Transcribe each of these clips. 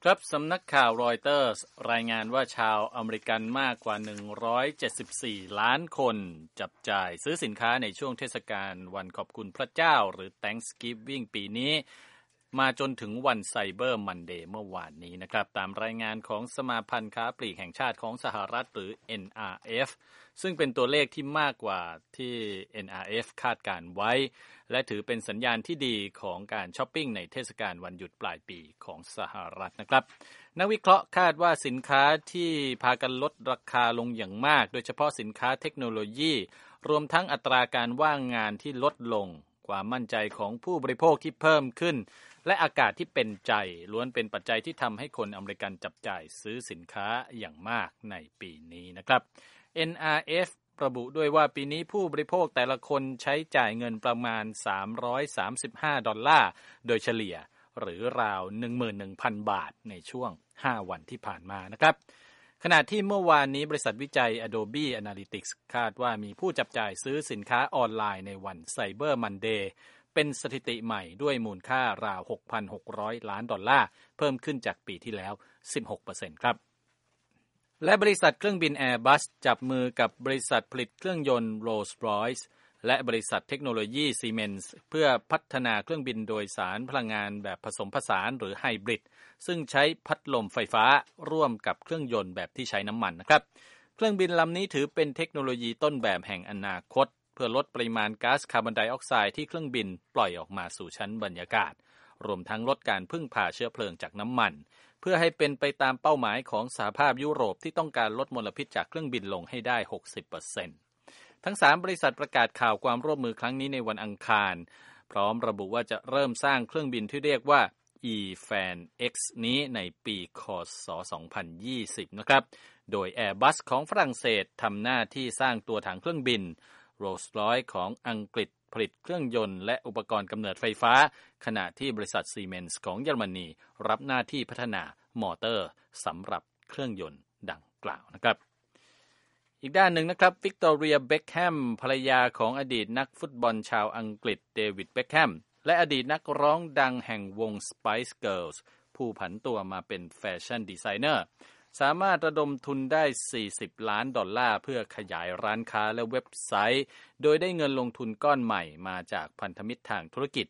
ครับสำนักข่าวรอยเตอร์สรายงานว่าชาวอเมริกันมากกว่า174ล้านคนจับจ่ายซื้อสินค้าในช่วงเทศกาลวันขอบคุณพระเจ้าหรือ Thanksgiving ปีนี้มาจนถึงวันไซเบอร์มันเดย์เมื่อวานนี้นะครับตามรายงานของสมาพันธ์ค้าปลีกแห่งชาติของสหรัฐหรือ NRF ซึ่งเป็นตัวเลขที่มากกว่าที่ NRF คาดการไว้และถือเป็นสัญญาณที่ดีของการช้อปปิ้งในเทศกาลวันหยุดปลายปีของสหรัฐนะครับนักวิเคราะห์คาดว่าสินค้าที่พากันลดราคาลงอย่างมากโดยเฉพาะสินค้าเทคโนโลยีรวมทั้งอัตราการว่างงานที่ลดลงความมั่นใจของผู้บริโภคที่เพิ่มขึ้นและอากาศที่เป็นใจล้วนเป็นปัจจัยที่ทำให้คนอเมริกันจับจ่ายซื้อสินค้าอย่างมากในปีนี้นะครับ NRF ระบุด้วยว่าปีนี้ผู้บริโภคแต่ละคนใช้จ่ายเงินประมาณ$335โดยเฉลี่ยหรือราว 11,000 บาทในช่วง5วันที่ผ่านมานะครับขณะที่เมื่อวานนี้บริษัทวิจัย Adobe Analytics คาดว่ามีผู้จับจ่ายซื้อสินค้าออนไลน์ในวัน Cyber Monday เป็นสถิติใหม่ด้วยมูลค่าราว $6,600 ล้านเพิ่มขึ้นจากปีที่แล้ว 16% ครับและบริษัทเครื่องบิน Airbus จับมือกับบริษัทผลิตเครื่องยนต์ Rolls-Royce และบริษัทเทคโนโลยี Siemens เพื่อพัฒนาเครื่องบินโดยสารพลังงานแบบผสมผสานหรือไฮบริดซึ่งใช้พัดลมไฟฟ้าร่วมกับเครื่องยนต์แบบที่ใช้น้ำมันนะครับเครื่องบินลำนี้ถือเป็นเทคโนโลยีต้นแบบแห่งอนาคตเพื่อลดปริมาณก๊าซคาร์บอนไดออกไซด์ที่เครื่องบินปล่อยออกมาสู่ชั้นบรรยากาศรวมทั้งลดการพึ่งพาเชื้อเพลิงจากน้ำมันเพื่อให้เป็นไปตามเป้าหมายของสหภาพยุโรปที่ต้องการลดมลพิษจากเครื่องบินลงให้ได้ 60% ทั้ง3บริษัทประกาศข่าวความร่วมมือครั้งนี้ในวันอังคารพร้อมระบุว่าจะเริ่มสร้างเครื่องบินที่เรียกว่า E-Fan X นี้ในปีค.ศ. 2020 นะครับโดย Airbus ของฝรั่งเศสทำหน้าที่สร้างตัวถังเครื่องบิน Rolls-Royce ของอังกฤษผลิตเครื่องยนต์และอุปกรณ์กำเนิดไฟฟ้าขณะที่บริษัท Siemens ของเยอรมนีรับหน้าที่พัฒนามอเตอร์สำหรับเครื่องยนต์ดังกล่าวนะครับอีกด้านหนึ่งนะครับวิกตอเรียเบ็คแฮมภรรยาของอดีตนักฟุตบอลชาวอังกฤษเดวิดเบ็คแฮมและอดีตนักร้องดังแห่งวง Spice Girls ผู้ผันตัวมาเป็นแฟชั่นดีไซเนอร์สามารถระดมทุนได้$40 ล้านเพื่อขยายร้านค้าและเว็บไซต์โดยได้เงินลงทุนก้อนใหม่มาจากพันธมิตรทางธุรกิจ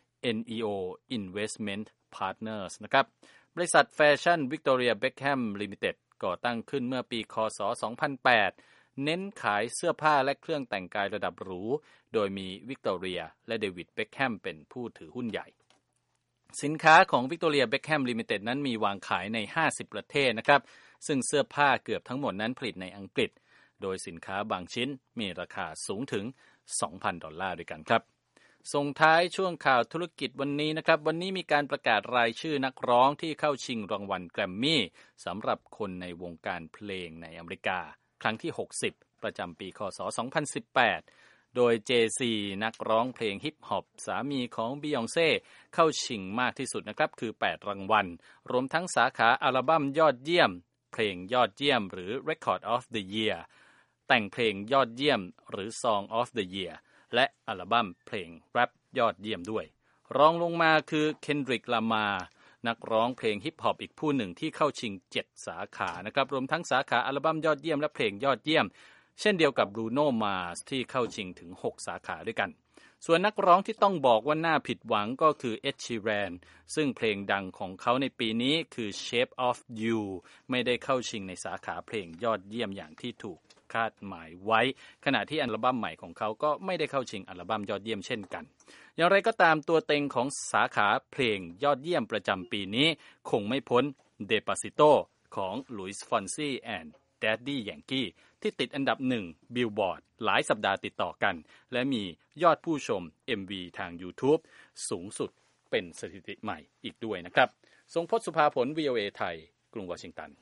NEO Investment Partners นะครับบริษัทแฟชั่น Victoria Beckham Limited ก่อตั้งขึ้นเมื่อปีค.ศ. 2008เน้นขายเสื้อผ้าและเครื่องแต่งกายระดับหรูโดยมีวิกตอเรียและเดวิดเบ็คแฮมเป็นผู้ถือหุ้นใหญ่สินค้าของ Victoria Beckham Limited นั้นมีวางขายใน50ประเทศนะครับซึ่งเสื้อผ้าเกือบทั้งหมดนั้นผลิตในอังกฤษโดยสินค้าบางชิ้นมีราคาสูงถึง$2,000 ด้วยกันครับส่งท้ายช่วงข่าวธุรกิจวันนี้นะครับวันนี้มีการประกาศรายชื่อนักร้องที่เข้าชิงรางวัลแกรมมี่สำหรับคนในวงการเพลงในอเมริกาครั้งที่60ประจำปีค.ศ. 2018โดย Jay-Z นักร้องเพลงฮิปฮอปสามีของบียองเซ่เข้าชิงมากที่สุดนะครับคือ8รางวัลรวมทั้งสาขาอัลบั้มยอดเยี่ยมเพลงยอดเยี่ยมหรือ Record of the Year แต่งเพลงยอดเยี่ยมหรือ Song of the Year และอัลบั้มเพลงแรปยอดเยี่ยมด้วยรองลงมาคือเคนดริก ลามาร์นักร้องเพลงฮิปฮอปอีกผู้หนึ่งที่เข้าชิง7สาขานะครับรวมทั้งสาขาอัลบั้มยอดเยี่ยมและเพลงยอดเยี่ยมเช่นเดียวกับบรูโน่ มาร์สที่เข้าชิงถึง6สาขาด้วยกันส่วนนักร้องที่ต้องบอกว่าน่าผิดหวังก็คือเอ็ด ชีแรนซึ่งเพลงดังของเขาในปีนี้คือ Shape of You ไม่ได้เข้าชิงในสาขาเพลงยอดเยี่ยมอย่างที่ถูกคาดหมายไว้ขณะที่อัลบั้มใหม่ของเขาก็ไม่ได้เข้าชิงอัลบั้มยอดเยี่ยมเช่นกันอย่างไรก็ตามตัวเต็งของสาขาเพลงยอดเยี่ยมประจำปีนี้คงไม่พ้น Despacito ของลุยส์ ฟอนซีแอนด์แดดดี้ ยังกี้ที่ติดอันดับ1 Billboard หลายสัปดาห์ติดต่อกันและมียอดผู้ชม MV ทาง YouTube สูงสุดเป็นสถิติใหม่อีกด้วยนะครับทรงพจน์ สุภาผล VOA ไทยกรุงวอชิงตัน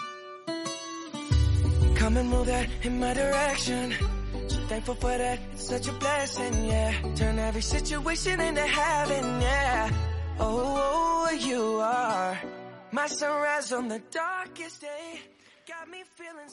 Come and move that in my direction So thankful for that It's such a blessing, yeah Turn every situation into heaven, yeah Oh, you are My sunrise on the darkest day Got me feeling